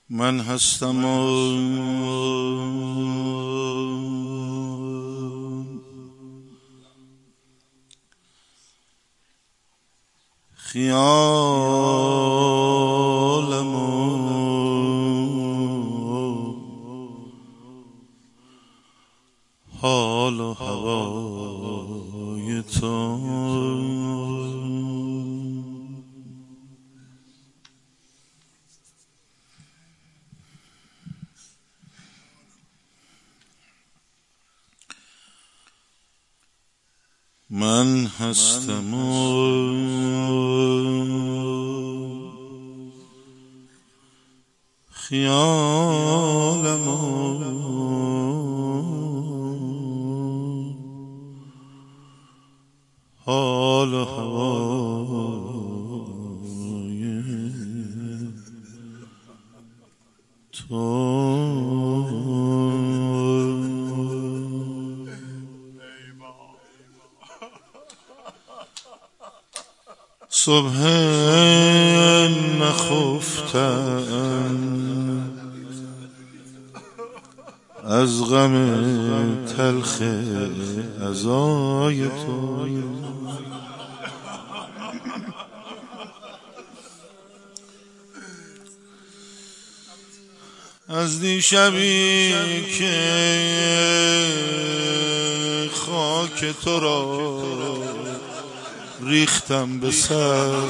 من هستم خیالم حال و هوای تو من هستم خیالم حال و هوای تو صبح نخفتم از غم تلخ عزای تو از دیشبی که خاک تو را ریختم به سر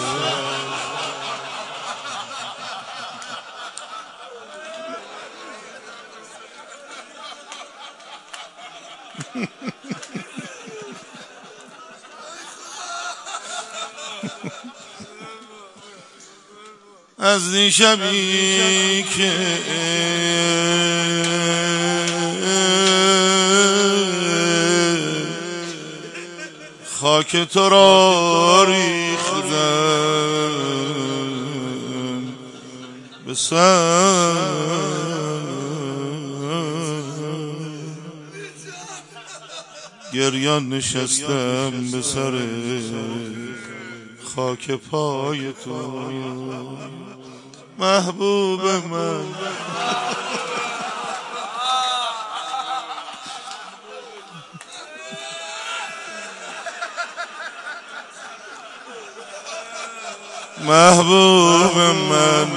از دیشبی که خاک تو را ریختم به سر گریان نشستم به سر خاک پای تو محبوب من محبوب من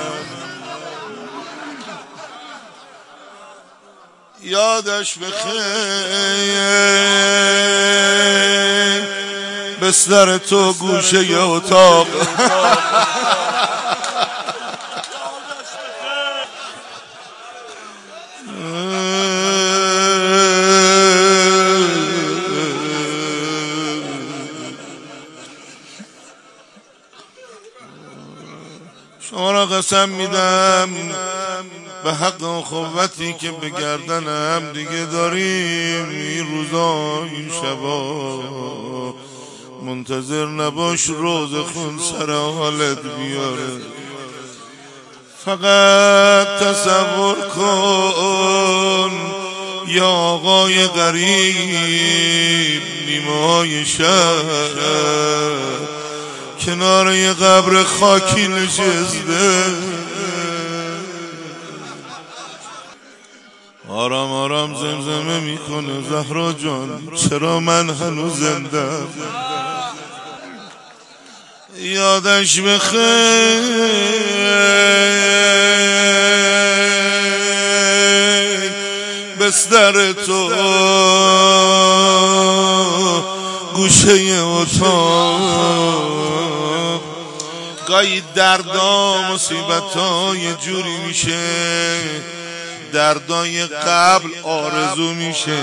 یادش بخیر بستر تو گوشه اتاق شما را قسم میدم به حق اخوتی که به گردنم دیگه داریم این روزا این شبا منتظر نباش روز خون سر حالت بیاره فقط تصور کن یا آقای غریب نیمه‌های شهر کنار یه قبر خاکی نشسته آرام آرام زمزمه میکنه زهرا جان چرا من هنوز زندم یادش بخیر بستر تو گوشه اتاق گاهی دردا مصیبت‌ها یه جوری میشه دردای قبل آرزو میشه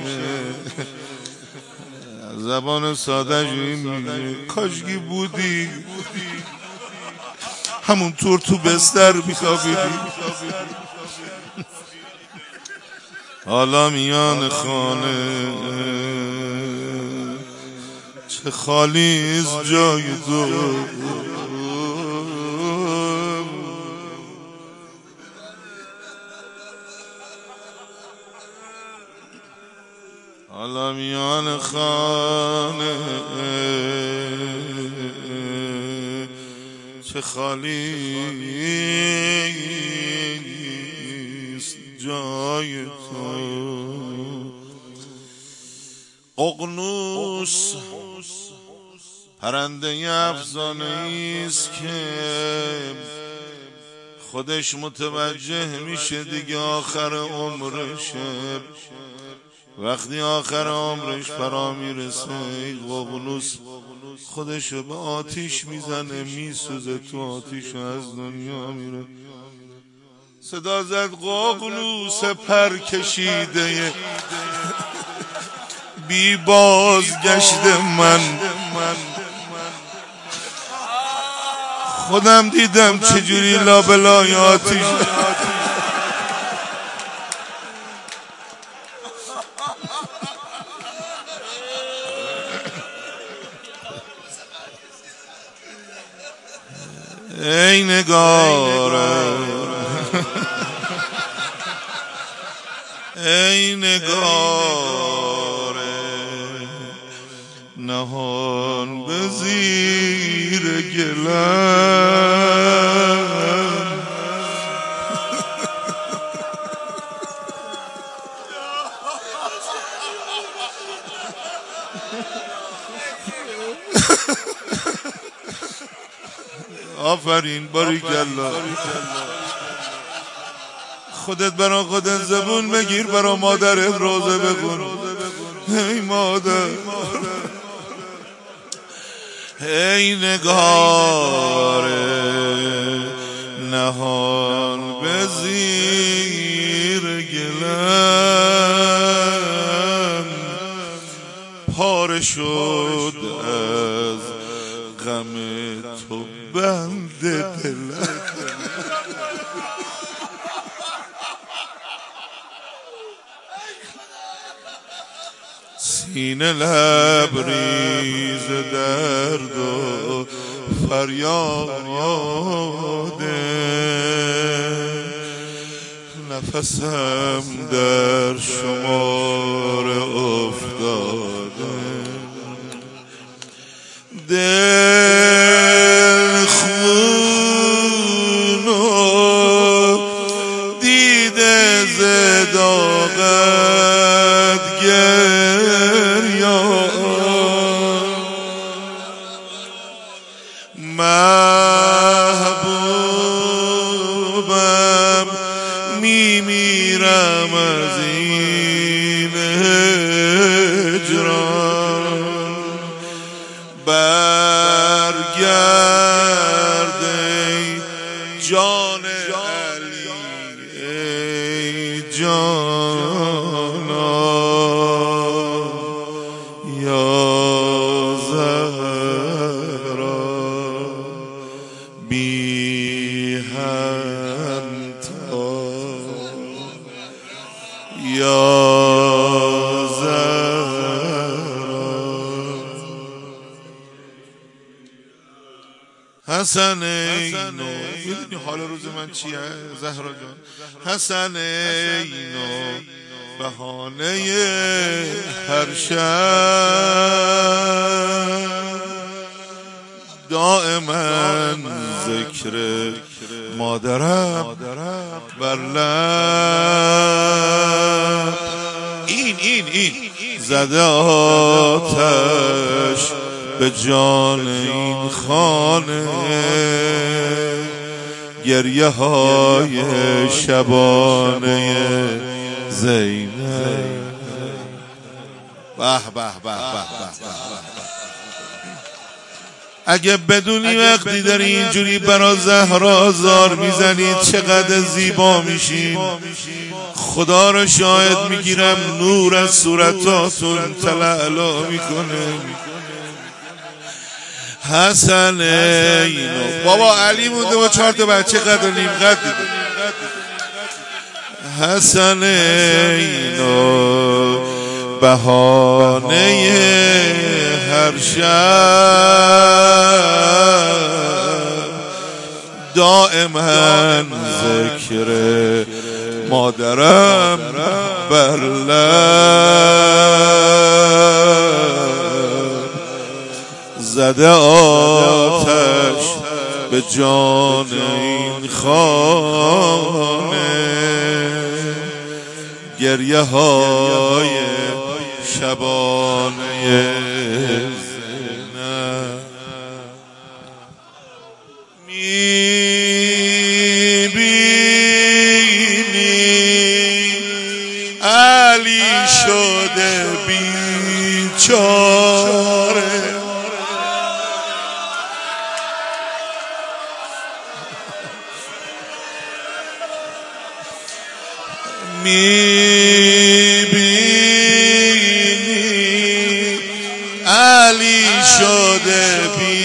زبان ساده جوری میگه کاشکی بودی همون طور تو بستر میخوابیدی حالا میان خانه چه خالیز جای تو حالا میان خانه چه خالی جای تو. ققنوس پرنده افسانه‌ایست که خودش متوجه میشه دیگه آخر عمرشه. وقتی آخر عمرش فرا میرسه ققنوس خودشو به آتیش میزنه، میسوزه تو آتیش و از دنیا میره. صدا زد ققنوس پر کشیده بی بازگشت من. خودم دیدم چجوری لابلای آتیش ای نگاره ای نگاره نهان به زیر گلم. آفرین باریکالله. خودت برا خودت زبون بگیر، برا مادرت روزه بخون. ای مادر ای نگاره نهان به زیر گلم. پاره شد از غم تو بند دلم. سینه لبریز درد و فریاده، نفسم در شمار افتاده. دل خون و دیده زداغت گریان، محبوبم میمیرم از این هجران. برگرد ای جان علی ای جانا یا زهرا بی همتا یا حسنینو. میدونی حال روز من چیه زهرا جان؟ حسنینو بهانه هر شب دائما ذکر مادرم بر لب. این زده آتش به جان این خانه، گریه های شبانه زینب. به به به به. اگه بدونی وقتی داری اینجوری برا زهرا زار میزنید چقدر زیبا میشین، خدا رو شاهد میگیرم نور از صورتاتون تلالو میکنه. حسنینو بابا علی مونده با 4 تا بچه قد و نیم قد دیده. حسنینو بهانه هر شب دائما ذکر مادرم بر لب. زده آتش به جان این خانه، گریه های شبانه زینب میبینی علی شده بیچاره میبینی علی شده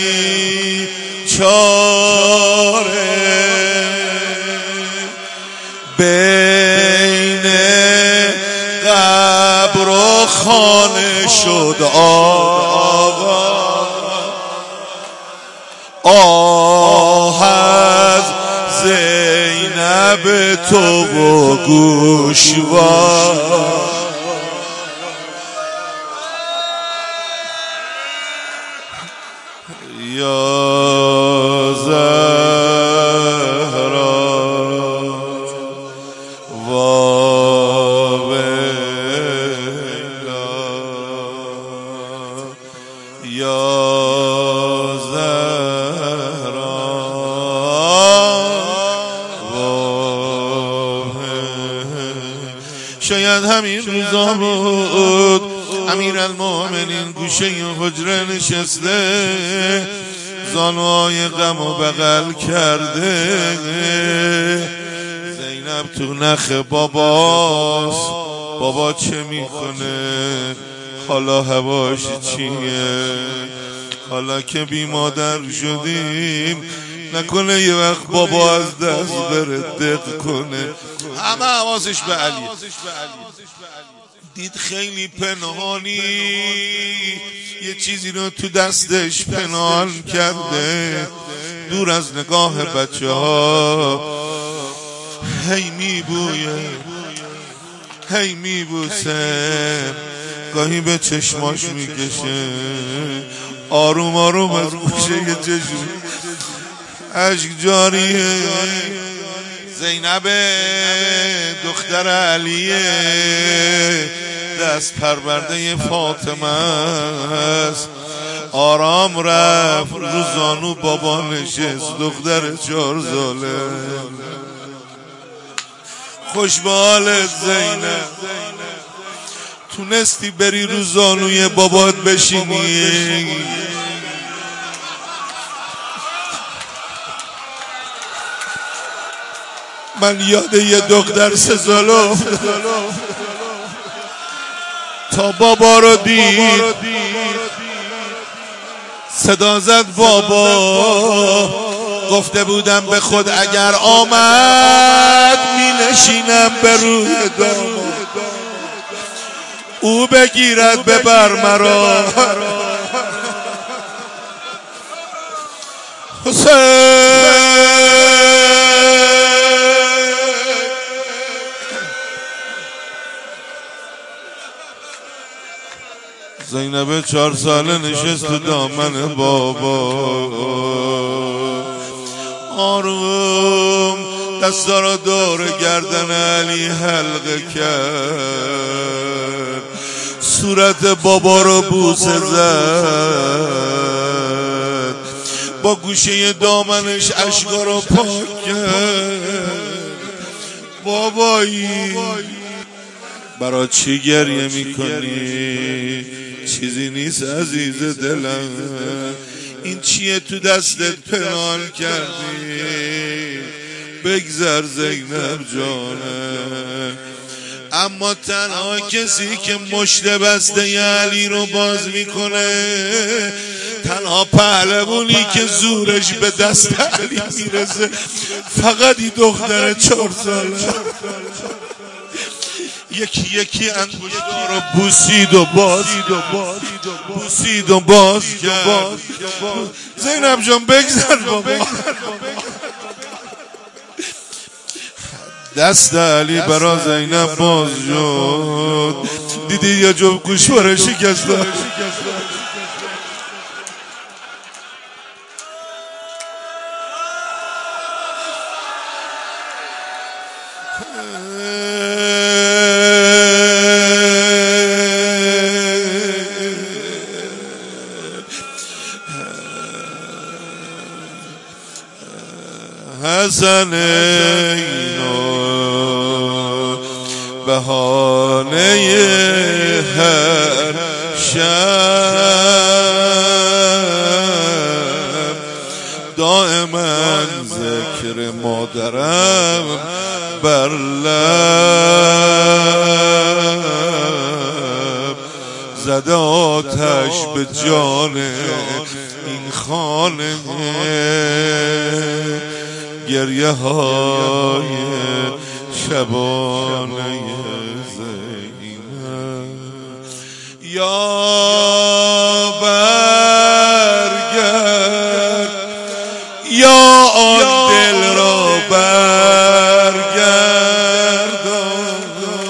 بیچاره بین قبر و خانه شد آه از زینب تو و گوشوار یا زهرا واویلا یا زهرا شاید همین روزا بود امیرالمومنین گوشه حجره نشسته زانوهای غم و بغل کرده زینب تو نخ باباست بابا چه میکنه حالا هواش چیه حالا که بی مادر شدیم نکنه یه وقت بابا از دست بره دق کنه همه حواسش به علی دید خیلی پنهانی یه چیزی رو تو دستش پنهان کرده دور از نگاه بچه ها هی میبویه هی میبوسه گاهی به چشماش میکشه آروم آروم از گوشه چشم اشک جاریه زینب دختر علیه دست پرورده فاطمه است آرام رفت رو زانو بابا نشست دختر 4 ساله خوش به حالت زینب تونستی بری رو زانوی بابات بشینی من یاد یه دختر 3 ساله تا بابا رو دید صدا زد بابا گفته بودم به خود اگر آمد می نشینم به روی داماد او بگیرد ببر مرا حسین زینب 4 ساله نشست تو دامن بابا آروم دستا را دور گردن علی حلقه کرد صورت بابا رو بوسه زد با گوشه دامنش اشکا رو پاک کرد بابایی برا چی گریه میکنی چیزی نیست عزیز دلم این چیه تو دستت پنهان کردی بگذر زینب جانم اما تنها کسی که مشت بسته علی رو باز میکنه تنها پهلوانی که زورش به دست علی میرسه فقط این دختر 4 ساله یکی یکی انگشتا رو بوسید و باز بوسید و باز کرد زینب جان بگذر بابا دست علی برا زینب باز شد دیدی یه جفت گوشواره شکسته حسن اینو بهانه هر شب دائما ذکر مادرم بر لب زده آتش به جان این خانه گریه های شبانه زینب یا برگرد یا آن دل را برگردان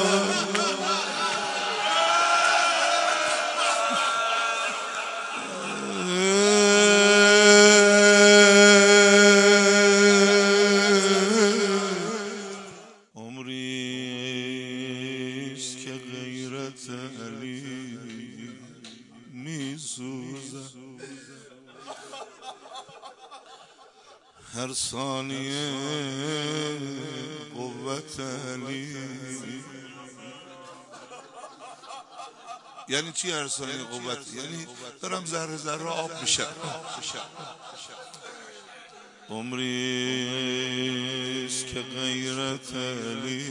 عمریست که غیرت علی می سوزد هر ثانیه قوت علی. یعنی چی هر ثانیه قوت؟ یعنی دارم ذره ذره آب میشم. عمریست که غیرت علی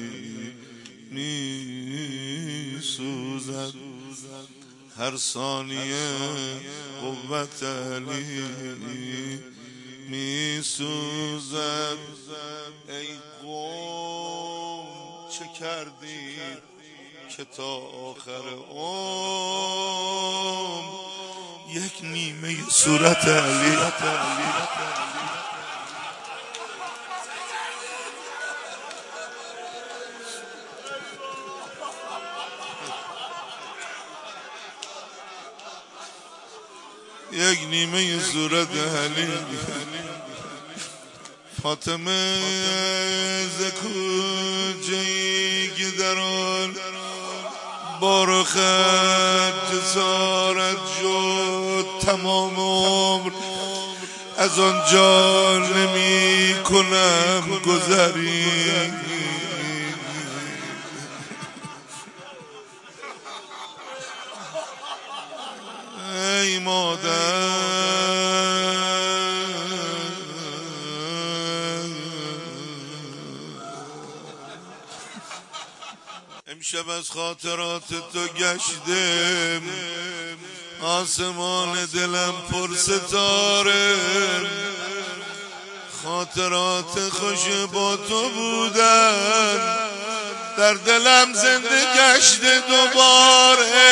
می سوزد هر ثانیه قوت علی می سوزد. ای قوم چه کردید که تا آخر عمر یک نیمه صورت علی یک نیمه صورت علی. فاطمه ز کوچه‌ای که در آن بار خط جسارت شد تمام عمر از آنجا نمی کنم گذری. ای مادر امشب از خاطرات تو گشتم آسمان دلم پر ستاره. خاطرات خوش با تو بودن در دلم زنده گشته دوباره.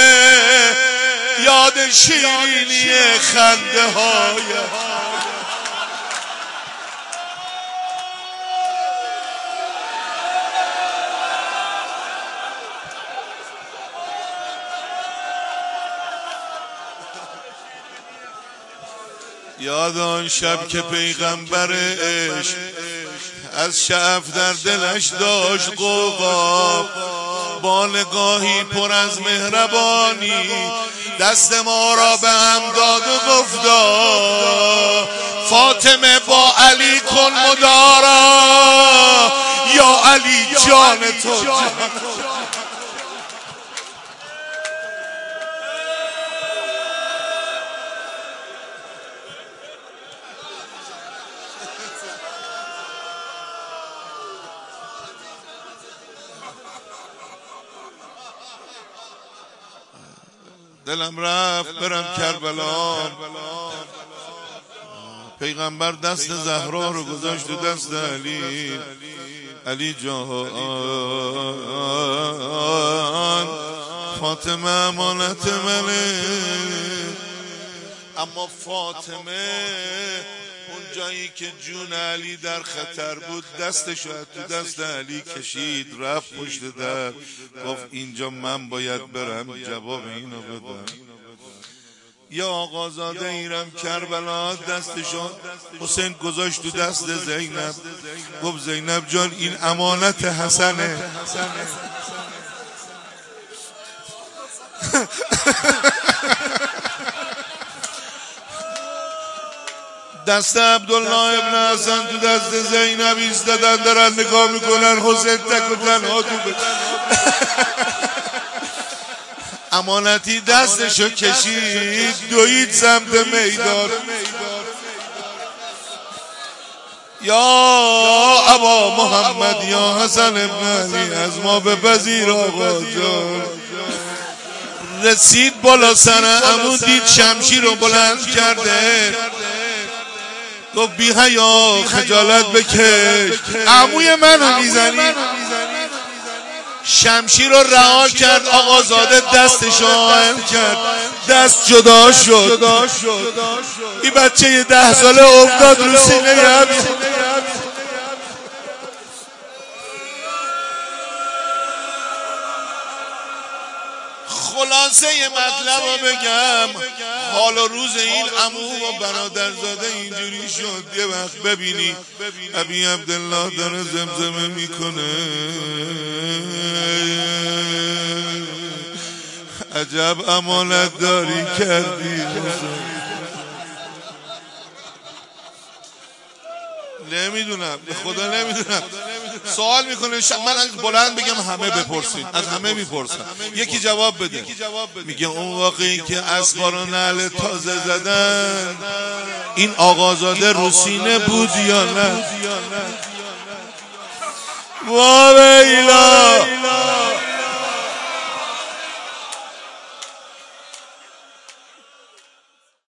یاد شیرینی خنده های یاد آن شب که پیغمبر عشق از شعف در دلش داشت غوغا با نگاهی پر از مهربانی دست ما را به هم داد و گفتا فاطمه با علی کن مدارا یا علی جان تو جان. دلم رفت برم کربلا. پیغمبر دست زهرا رو گذاشت تو دست علی. علی جان فاطمه امانت منه. اما فاطمه اون جایی که جون علی در خطر بود دستشو تو دست علی کشید رفت پشت در گفت اینجا من باید برم جواب اینو بدم. یا آقازاده ایرم کربلا دستشو حسین گذاشت تو دست زینب گفت زینب جان این امانت حسنه. دست عبدالله ابن حسن تو دست زینب ایستادن دارن نگاه میکنن حسین تک و تنها تو امانتی دستشو کشید دوید سمت میدان. یا ابا محمد یا حسن ابن علی از ما بپذیر آقا جان. رسید بالا سر عمو دید شمشیر رو بلند کرده گفت بی حیا خجالت بکش عموی منو میزنی. شمشیر رو رها کرد آقازاده دستشو آهن کرد دست جدا شد. این بچه 10 ساله افتاد رو سینه خلاصه مطلب رو بگم حال و روز این عمو و برادرزاده اینجوری شد. یه وقت ببینی ابی عبدالله داره زمزمه میکنه عجب امانت داری کردی. نمیدونم به خدا نمیدونم. سوال میکنه من بلند بگم همه بپرسید از همه میپرسن یکی جواب بده. میگه اون واقعی که اسوار و نعل تازه زدن این آقازاده روسینه بود یا نه؟ وا ویلا